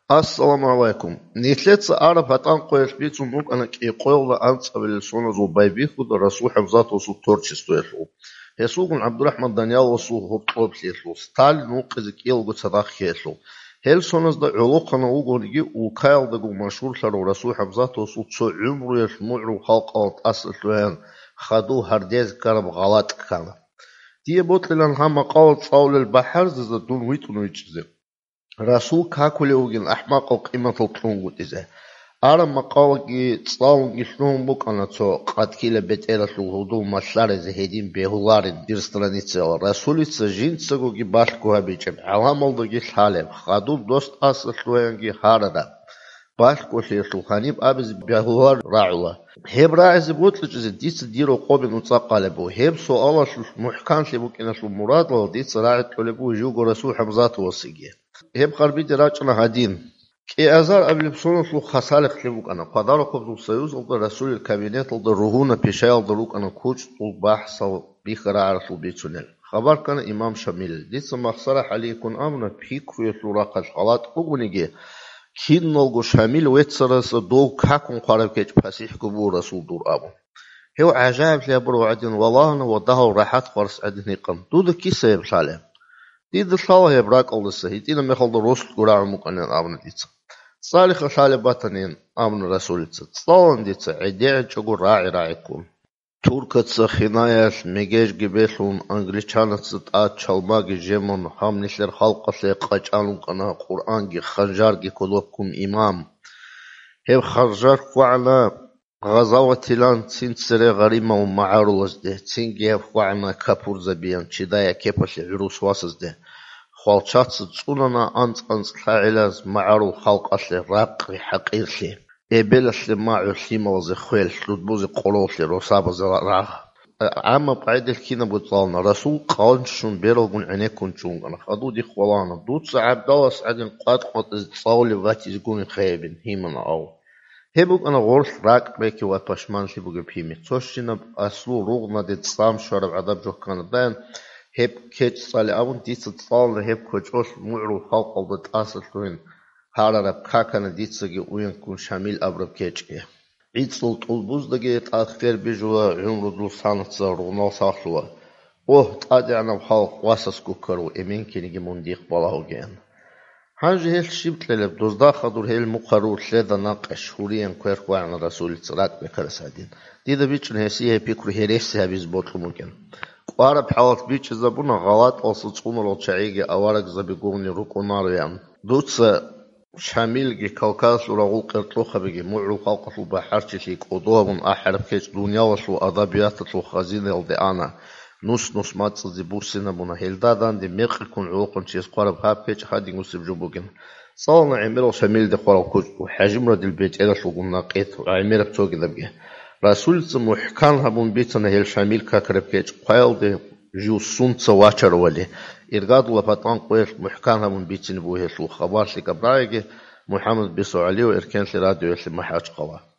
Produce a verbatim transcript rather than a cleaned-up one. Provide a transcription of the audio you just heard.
Assalamu alaikum. Нетлец араб атан qoyes bitsum nuk ana ki qoyla antsabel sona zo baybihu da rasul hafzatu su torchistoylu. Hesugun Abdurrahman Daniel su hoptlopslu. Stal nu qizikil go sadakhielu. Hel sonas da uluqana ugorgi u kail da go mashhur lar rasul hafzatu su tso umru yel mu'ru khalqat asluhan khadu hardez karab galat kana. Die botlan hama qawl qawl al bahar zadun witunu ichze. رسول كاكوليوجين أحمق قيمة الطلون قتزه أرم مقاوجي تصاون يشلون بوك أنا تو قد كيلا بتيرا شو هدو مشلار زهيدين بهولار ديرسترانيتسا رسول تسجين تسجوجي باشكوها بيجم عوامل دقي حالم خادو دوست أصل شوينجي هاردا باشكو شيشو خانيب أبز بهولار راعولا هب راعز بوتلج ديس ديرو قوبن وتساقالبو هب سؤال شو محكام شبوك إن شو مراد ديس راعد طلبو جوجو رسول حمزات وصيجي هب قربي دراجنا هادين كي أزار قبل بسونة لو خسالة خلبوك أنا قدارو قبل السيوز أو رسول الكابينات أو رهونة بيشايل دروك أنا كوش طول بحث أو بيخرا عرف بيتونل خبر كان إمام شميل ديس مخصرح عليكم أمنا بيكو يطلو راقش غلط قبنيجي كين نلقو شميل ويتسرس دو كاكون قرب كيج بسيح كبو رسول دور أبو هو عجائب ليبرو عدن والله أنا وضعه راحت قرص عدن يقم دو كيسا يبشالهم ديد الصلاة يبراك الله السهيد إنا مخل الرسل قراع مقنن آمن ديتsa صالح خالي باتنين آمن رسول ديتsa صلاة ديتsa عديع جغو راعي راعيكم توركتsa خناياش ميجيش جبيشون أنجليشانتsa تآت شالماجي جيمون هم نشلر خلق سيقاجانون قنا قرآن جي خنجار جي كلوبكم إمام هب خنجار فعلا غزاوة تلان تين سري غريمة ومعارولز ده تين جيب فعلا كابور زبيان چدايا كيبش عروس واسز ده خالشات صوننا أنت أنت خاعلاز معارو خلق أشلي راقي حقيرشي إبل أشلي معو شيما وزي خويل شلود بوزي قولوشلي روسابة زي راغ عاما بعيد الكينا بطلالنا رسول قال شون بيرغون عينيكون شونغانا خدو دي خوالانا دوت عبد الله سعدين قاد قد تصاولي فاتي زيقوني خيبين هيمنا أو هبوك أنا غورش راك بيكي واباشمان شبوك بيمي توشينا أسلو روغنا دي تصام شارب عدب جو كان دان هب كيج صالي أون ديس تصال هب كوجوش معرو خلق أو بتأسل توين هارا رب كاكنا ديتسجي وين كون شامل أبرب كيج إيه عيد سلطول بوز دقي تأخير بيجوا عمرو دول سانة رونا ساخلوا أوه تادي أنا بخلق واسس كوكرو إمين كينيجي منديق بلاهو جين هنجي هيل شبت للب دوز داخدور هيل مقرور شلدا ناقش هوريان كوير قوانا رسول تراك بكرس هادين دي دا بيچن هسيه بيكرو هيريسي هبيز بوتلو ممكن قوارب حالت بيچ زبونا غلط أصل تقوم لو تشعيجي أوارك زبيقوني روكو ناريان دوتسا شامل جي كوكاس ورغول قرطلوخة بيجي معلو خلقة البحر شيك قدوها من أحرب كيش دنيا وشو أضابيات لو خزينة الدعانا نص نص مات زبور سنة بنا هيلدادان دي ميقل كون عوقن شيس قارب هاب كيش خادي نصب جوبوغن صالنا عميرو شامل دي قوارو كوش وحجم رد البيت إلا شو قلنا قيت وعميرو بتوغي دبيه رسول محكان هبون بيتنا هيل شامل كاكرب كيش قايل دي جو سنت واشر ولي إرقاد الله فتان قويش محكان هبون بيتنا بوهي شو خبار شي كبرايجي محمد بيسو علي وإركان شي راديو يسي محاج قوا